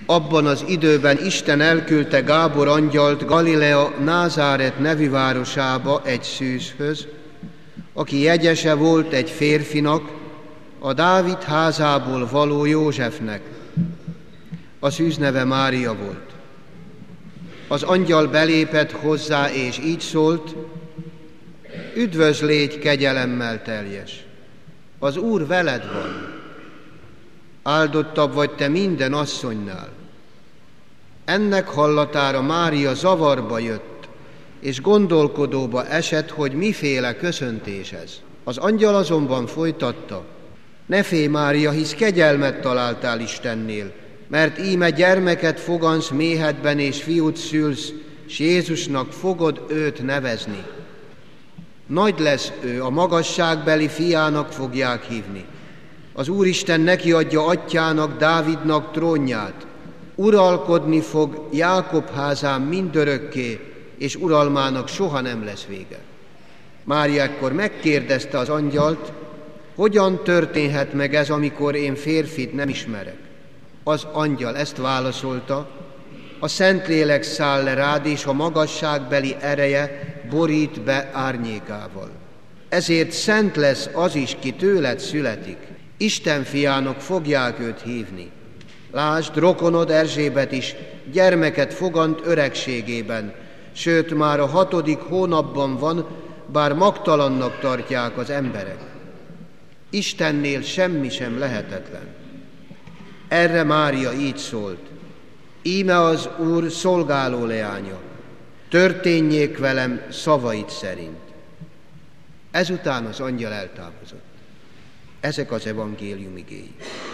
Abban az időben Isten elküldte Gábor angyalt Galilea Názáret nevi városába egy szűzhöz, aki jegyese volt egy férfinak, a Dávid házából való Józsefnek. A szűz neve Mária volt. Az angyal belépett hozzá, és így szólt: üdvözlégy, kegyelemmel teljes, az Úr veled van. Áldottabb vagy te minden asszonynál. Ennek hallatára Mária zavarba jött, és gondolkodóba esett, hogy miféle köszöntés ez. Az angyal azonban folytatta: ne félj, Mária, hisz kegyelmet találtál Istennél, mert íme gyermeket fogansz méhedben, és fiút szülsz, s Jézusnak fogod őt nevezni. Nagy lesz ő, a magasságbeli fiának fogják hívni. Az Úristen neki adja atyának, Dávidnak trónját. Uralkodni fog Jákob házán mindörökké, és uralmának soha nem lesz vége. Mária ekkor megkérdezte az angyalt: hogyan történhet meg ez, amikor én férfit nem ismerek? Az angyal ezt válaszolta: a Szentlélek száll le rád, és a magasságbeli ereje borít be árnyékával. Ezért szent lesz az is, ki tőled születik. Isten fiának fogják őt hívni. Lásd, rokonod Erzsébet is gyermeket fogant öregségében, sőt már a 6. hónapban van, bár magtalannak tartják az emberek. Istennél semmi sem lehetetlen. Erre Mária így szólt: íme az Úr szolgáló leánya, történjék velem szavait szerint. Ezután az angyal eltávozott. Ezek az evangélium igéi.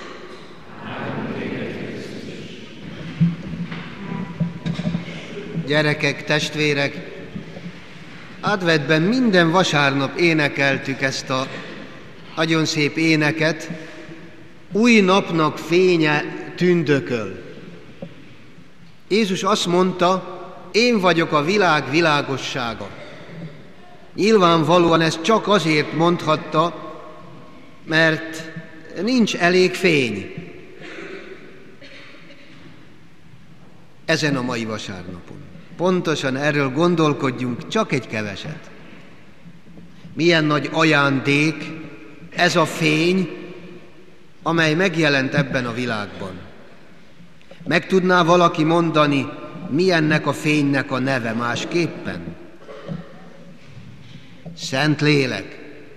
Gyerekek, testvérek, adventben minden vasárnap énekeltük ezt a nagyon szép éneket: új napnak fénye tündököl. Jézus azt mondta: én vagyok a világ világossága. Nyilvánvalóan ezt csak azért mondhatta, mert nincs elég fény ezen a mai vasárnapon. Pontosan erről gondolkodjunk csak egy keveset. Milyen nagy ajándék ez a fény, amely megjelent ebben a világban. Meg tudná valaki mondani, mi ennek a fénynek a neve másképpen? Szentlélek.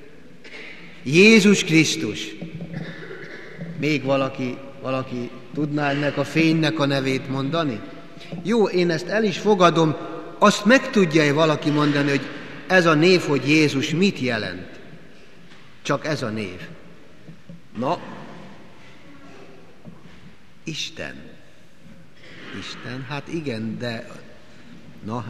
Jézus Krisztus. Még valaki tudná ennek a fénynek a nevét mondani? Jó, én ezt el is fogadom. Azt meg tudja-e valaki mondani, hogy ez a név, hogy Jézus mit jelent? Csak ez a név. Na, Isten. Isten, hát igen, de... Na,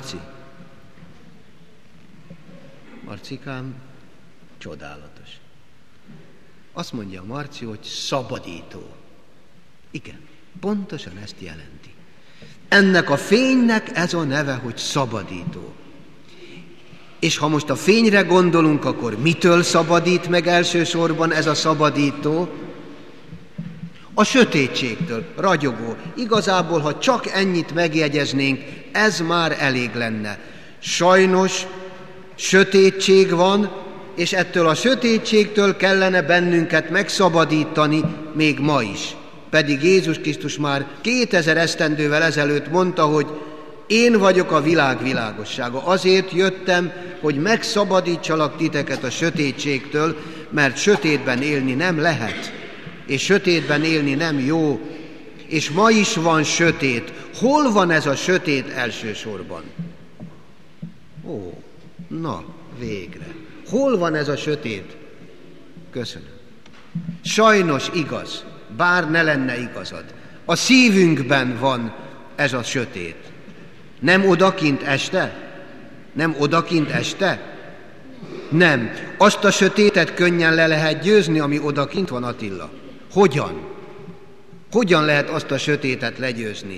Marcikám, csodálatos. Azt mondja Marci, hogy szabadító. Igen, pontosan ezt jelenti. Ennek a fénynek ez a neve, hogy szabadító. És ha most a fényre gondolunk, akkor mitől szabadít meg elsősorban ez a szabadító? A sötétségtől, ragyogó. Igazából, ha csak ennyit megjegyeznénk, ez már elég lenne. Sajnos sötétség van, és ettől a sötétségtől kellene bennünket megszabadítani még ma is. Pedig Jézus Krisztus már 2000 esztendővel ezelőtt mondta, hogy én vagyok a világ világossága. Azért jöttem, hogy megszabadítsalak titeket a sötétségtől, mert sötétben élni nem lehet, és sötétben élni nem jó, és ma is van sötét. Hol van ez a sötét elsősorban? Ó, na, végre. Hol van ez a sötét? Köszönöm. Sajnos igaz, bár ne lenne igazad. A szívünkben van ez a sötét. Nem odakint este? Nem odakint este? Nem. Azt a sötétet könnyen le lehet győzni, ami odakint van, Attila. Hogyan? Hogyan lehet azt a sötétet legyőzni?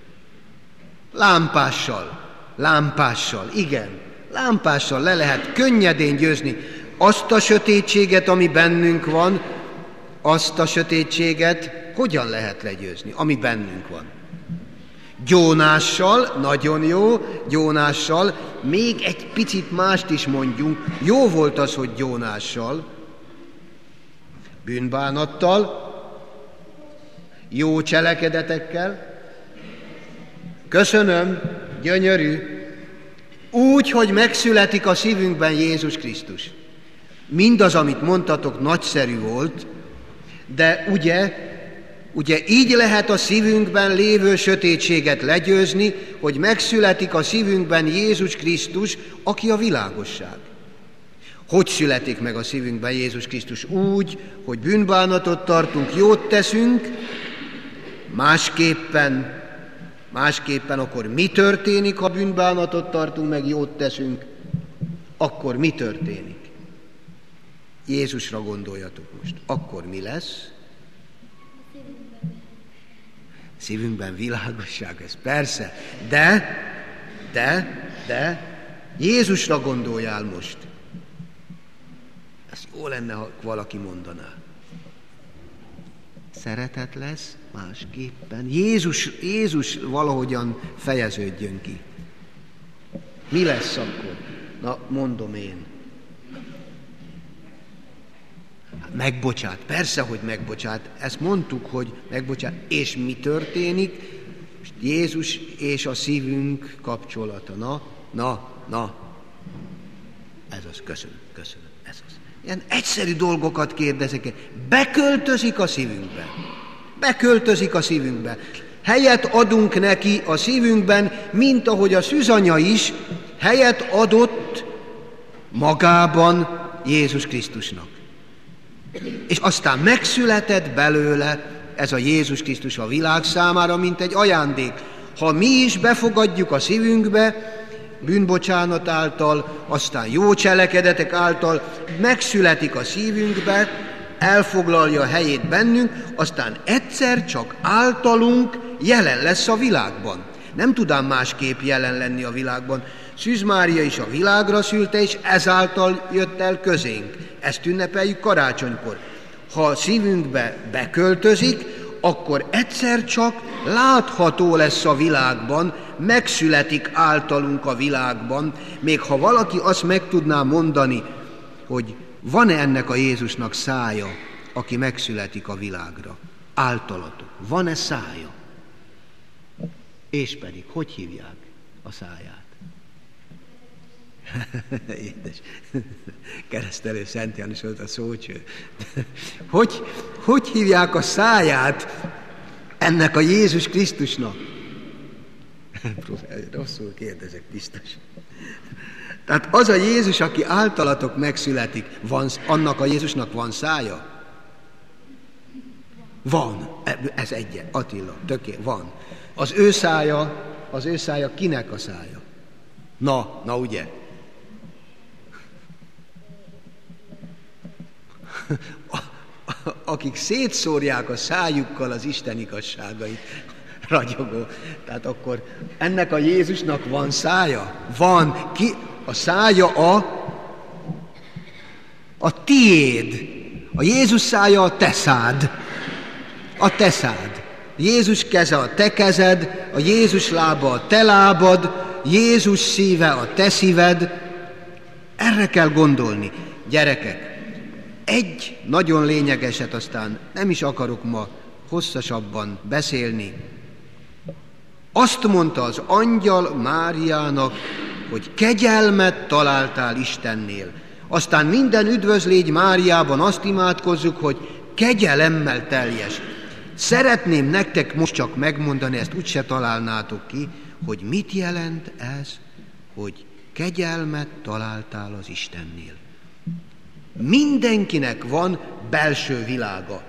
Lámpással, igen. Lámpással le lehet könnyedén győzni azt a sötétséget, ami bennünk van, azt a sötétséget hogyan lehet legyőzni, ami bennünk van? Gyónással, nagyon jó, gyónással, még egy picit mást is mondjunk, jó volt az, hogy gyónással, bűnbánattal, jó cselekedetekkel, köszönöm, gyönyörű, úgy, hogy megszületik a szívünkben Jézus Krisztus. Mindaz, amit mondtatok, nagyszerű volt, de ugye így lehet a szívünkben lévő sötétséget legyőzni, hogy megszületik a szívünkben Jézus Krisztus, aki a világosság. Hogy születik meg a szívünkben Jézus Krisztus? Úgy, hogy bűnbánatot tartunk, jót teszünk, másképpen akkor mi történik, ha bűnbánatot tartunk, meg jót teszünk? Akkor mi történik? Jézusra gondoljatok most. Akkor mi lesz? Szívünkben világosság, ez persze. De Jézusra gondoljál most. Ez jó lenne, ha valaki mondaná. Szeretet lesz másképpen. Jézus valahogyan fejeződjön ki. Mi lesz akkor? Na, mondom én. Megbocsát. Persze, hogy megbocsát. Ezt mondtuk, hogy megbocsát. És mi történik? Jézus és a szívünk kapcsolata. Na. Ez az, köszönöm. Ez az. Ilyen egyszerű dolgokat kérdezek. Beköltözik a szívünkbe. Helyet adunk neki a szívünkben, mint ahogy a szűzanya is helyet adott magában Jézus Krisztusnak. És aztán megszületett belőle ez a Jézus Krisztus a világ számára, mint egy ajándék. Ha mi is befogadjuk a szívünkbe, bűnbocsánat által, aztán jó cselekedetek által, megszületik a szívünkbe, elfoglalja a helyét bennünk, aztán egyszer csak általunk jelen lesz a világban. Nem tud ám másképp jelen lenni a világban. Szűz Mária is a világra szülte, és ezáltal jött el közénk. Ezt ünnepeljük karácsonykor. Ha a szívünkbe beköltözik, akkor egyszer csak látható lesz a világban, megszületik általunk a világban, még ha valaki azt meg tudná mondani, hogy van-e ennek a Jézusnak szája, aki megszületik a világra? Általatok. Van-e szája? És pedig, hogy hívják a száját? Édes. Keresztelő Szent János volt a szócső. Hogy hívják a száját ennek a Jézus Krisztusnak? Rosszul kérdezek, biztos. Tehát az a Jézus, aki általatok megszületik, annak a Jézusnak van szája? Van. Ez egy. Attila, van. Az ő szája kinek a szája? Na ugye? Akik szétszórják a szájukkal az Isten igazságait, ragyogó. Tehát akkor ennek a Jézusnak van szája? Van. A szája a tiéd. A Jézus szája a te szád. A te szád. Jézus keze a te kezed, a Jézus lába a te lábad, Jézus szíve a te szíved. Erre kell gondolni. Gyerekek, egy nagyon lényegeset, aztán nem is akarok ma hosszasabban beszélni. Azt mondta az angyal Máriának, hogy kegyelmet találtál Istennél. Aztán minden üdvözlégy Máriában azt imádkozzuk, hogy kegyelemmel teljes. Szeretném nektek most csak megmondani, ezt úgyse találnátok ki, hogy mit jelent ez, hogy kegyelmet találtál az Istennél. Mindenkinek van belső világa.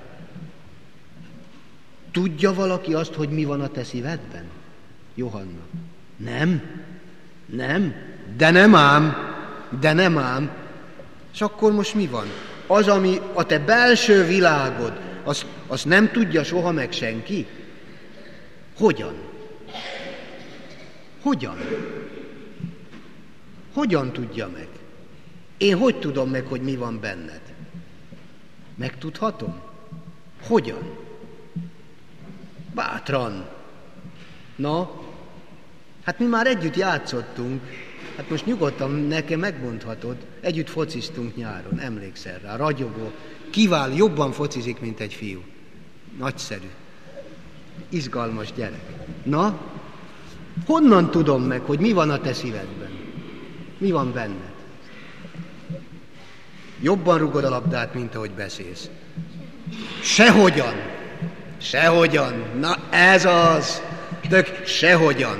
Tudja valaki azt, hogy mi van a te szívedben? Johanna. Nem, de nem ám. És akkor most mi van? Az, ami a te belső világod, azt nem tudja soha meg senki? Hogyan? Hogyan tudja meg? Én hogy tudom meg, hogy mi van benned? Megtudhatom? Hogyan? Bátran. Na, hát mi már együtt játszottunk, hát most nyugodtan nekem megmondhatod, együtt fociztunk nyáron, emlékszel rá, ragyogó, kiváló, jobban focizik, mint egy fiú. Nagyszerű, izgalmas gyerek. Na, honnan tudom meg, hogy mi van a te szívedben? Mi van benned? Jobban rugod a labdát, mint ahogy beszélsz. Sehogyan. Sehogyan. Na ez az. Tök sehogyan.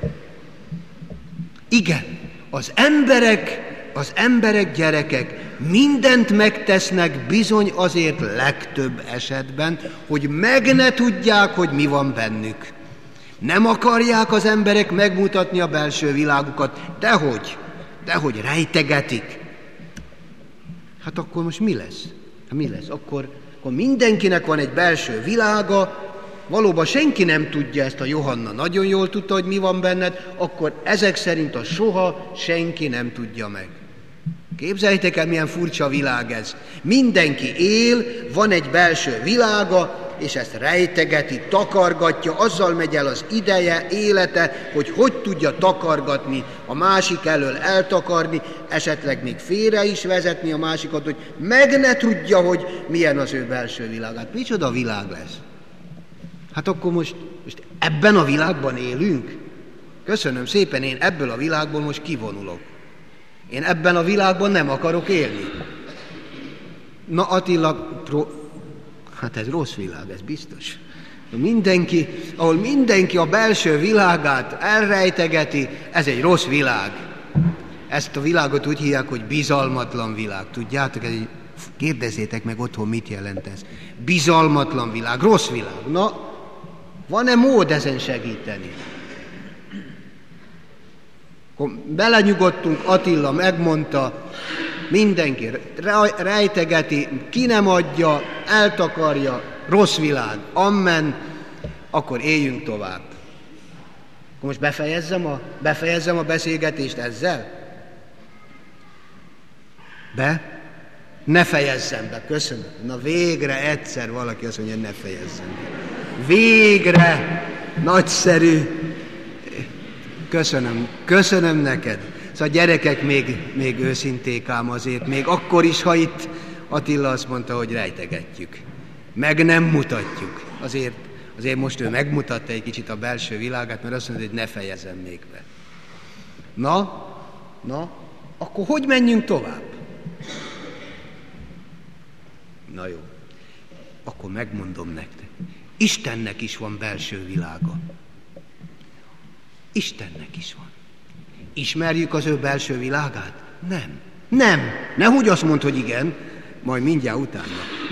Igen, az emberek, gyerekek mindent megtesznek bizony azért legtöbb esetben, hogy meg ne tudják, hogy mi van bennük. Nem akarják az emberek megmutatni a belső világukat, dehogy rejtegetik. Hát akkor most mi lesz? Akkor mindenkinek van egy belső világa, valóban senki nem tudja ezt, a Johanna nagyon jól tudta, hogy mi van benned, akkor ezek szerint soha senki nem tudja meg. Képzeljétek el, milyen furcsa világ ez. Mindenki él, van egy belső világa, és ezt rejtegeti, takargatja, azzal megy el az ideje, élete, hogy tudja takargatni, a másik elől eltakarni, esetleg még félre is vezetni a másikat, hogy meg ne tudja, hogy milyen az ő belső világ. Hát micsoda világ lesz? Hát akkor most ebben a világban élünk? Köszönöm szépen, én ebből a világból most kivonulok. Én ebben a világban nem akarok élni. Na Attila, hát ez rossz világ, ez biztos. Ahol mindenki a belső világát elrejtegeti, ez egy rossz világ. Ezt a világot úgy hívják, hogy bizalmatlan világ. Tudjátok, kérdezzétek meg otthon, mit jelent ez. Bizalmatlan világ, rossz világ. Na, van-e mód ezen segíteni? Akkor belenyugodtunk, Attila megmondta, mindenki rejtegeti, ki nem adja, eltakarja, rossz világ, amen, akkor éljünk tovább. Akkor most befejezzem a beszélgetést ezzel? Ne fejezzem be, köszönöm. Na végre egyszer valaki azt mondja, ne fejezzem be. Végre, nagyszerű. Köszönöm neked. Szóval gyerekek még őszinték ám azért, még akkor is, ha itt Attila azt mondta, hogy rejtegetjük. Meg nem mutatjuk. Azért most ő megmutatta egy kicsit a belső világát, mert azt mondta, hogy ne fejezem még be. Na, akkor hogy menjünk tovább? Na jó, akkor megmondom nektek. Istennek is van belső világa. Istennek is van. Ismerjük az ő belső világát? Nem. Nehogy azt mondd, hogy igen, majd mindjárt utána.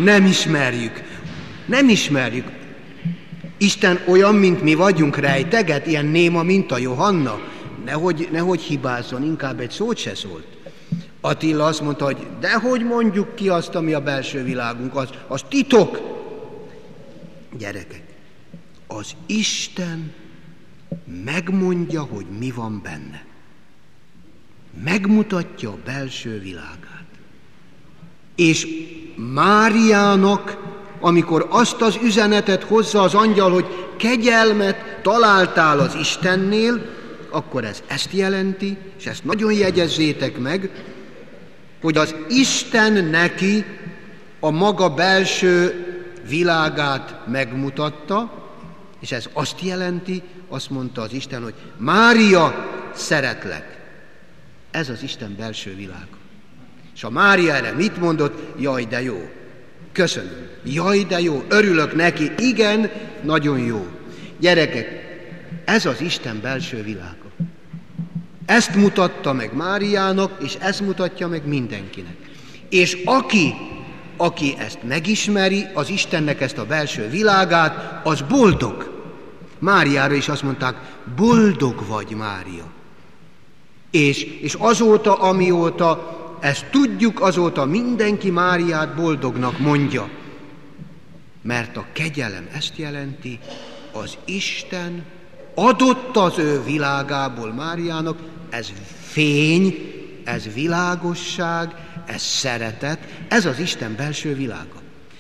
Nem ismerjük. Isten olyan, mint mi vagyunk, rejteget, ilyen néma, mint a Johanna. Nehogy hibázzon, inkább egy szót se szólt. Attila azt mondta, hogy dehogy mondjuk ki azt, ami a belső világunk, az titok. Gyerekek, az Isten megmondja, hogy mi van benne. Megmutatja a belső világát. És Máriának, amikor azt az üzenetet hozza az angyal, hogy kegyelmet találtál az Istennél, akkor ez ezt jelenti, és ezt nagyon jegyezzétek meg, hogy az Isten neki a maga belső világát megmutatta, és ez azt jelenti, azt mondta az Isten, hogy Mária, szeretlek. Ez az Isten belső világa. És a Mária erre mit mondott? Jaj, de jó. Köszönöm. Jaj, de jó. Örülök neki. Igen, nagyon jó. Gyerekek, ez az Isten belső világa. Ezt mutatta meg Máriának, és ezt mutatja meg mindenkinek. És aki ezt megismeri, az Istennek ezt a belső világát, az boldog. Máriára is azt mondták, boldog vagy, Mária. És azóta, amióta ezt tudjuk, azóta mindenki Máriát boldognak mondja. Mert a kegyelem ezt jelenti, az Isten adott az ő világából Máriának, ez fény, ez világosság, ez szeretet, ez az Isten belső világa.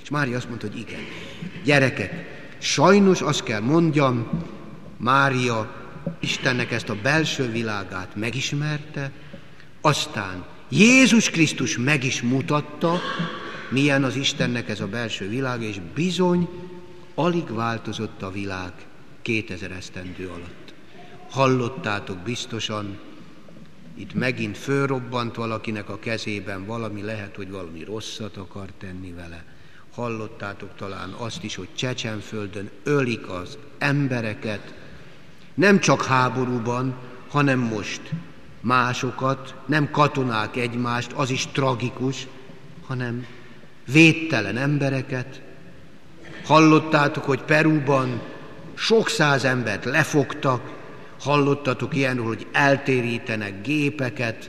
És Mária azt mondta, hogy igen. Gyerekek, sajnos azt kell mondjam, Mária Istennek ezt a belső világát megismerte, aztán Jézus Krisztus meg is mutatta, milyen az Istennek ez a belső világ, és bizony alig változott a világ 2000 esztendő alatt. Hallottátok biztosan, itt megint fölrobbant valakinek a kezében valami, lehet, hogy valami rosszat akar tenni vele. Hallottátok talán azt is, hogy Csecsenföldön ölik az embereket, nem csak háborúban, hanem most másokat, nem katonák egymást, az is tragikus, hanem védtelen embereket. Hallottátok, hogy Perúban sok száz embert lefogtak, hallottatok ilyenről, hogy eltérítenek gépeket.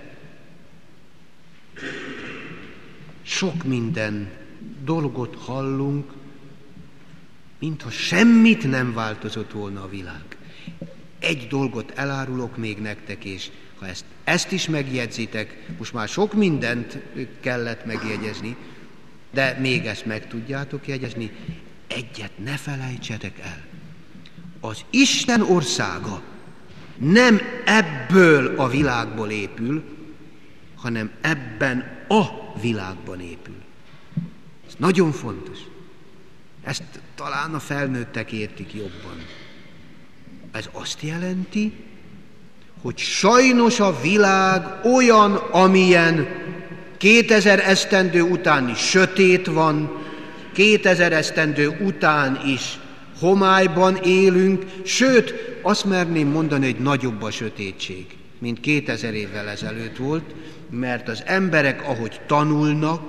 Sok minden dolgot hallunk, mintha semmit nem változott volna a világ. Egy dolgot elárulok még nektek, és ha ezt is megjegyzitek, most már sok mindent kellett megjegyezni, de még ezt meg tudjátok jegyezni, egyet ne felejtsetek el. Az Isten országa nem ebből a világból épül, hanem ebben a világban épül. Ez nagyon fontos. Ezt talán a felnőttek értik jobban. Ez azt jelenti, hogy sajnos a világ olyan, amilyen 2000 esztendő után is sötét van, 2000 esztendő után is homályban élünk, sőt, azt merném mondani, hogy nagyobb a sötétség, mint 2000 évvel ezelőtt volt, mert az emberek, ahogy tanulnak,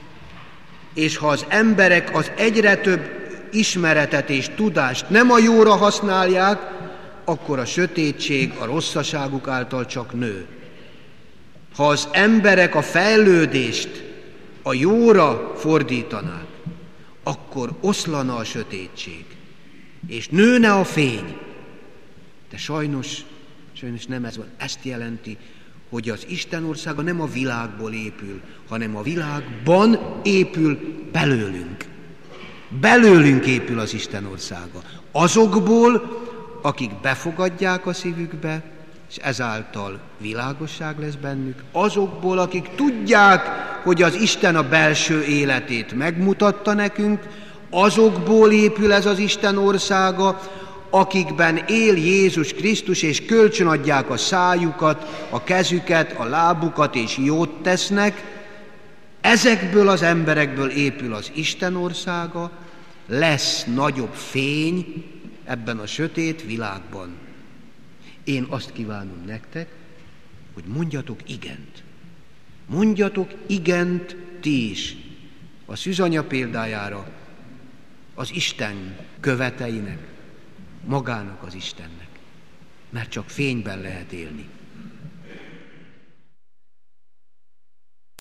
és ha az emberek az egyre több ismeretet és tudást nem a jóra használják, akkor a sötétség a rosszaságuk által csak nő. Ha az emberek a fejlődést a jóra fordítanák, akkor oszlana a sötétség, és nőne a fény. De sajnos nem ez van. Ezt jelenti, hogy az Isten országa nem a világból épül, hanem a világban épül belőlünk. Belőlünk épül az Isten országa. Azokból, akik befogadják a szívükbe, és ezáltal világosság lesz bennük, azokból, akik tudják, hogy az Isten a belső életét megmutatta nekünk, azokból épül ez az Isten országa, akikben él Jézus Krisztus, és kölcsönadják a szájukat, a kezüket, a lábukat, és jót tesznek. Ezekből az emberekből épül az Isten országa, lesz nagyobb fény ebben a sötét világban. Én azt kívánom nektek, hogy mondjatok igent. Mondjatok igent ti is a szűzanya példájára, az Isten követeinek, magának az Istennek, mert csak fényben lehet élni.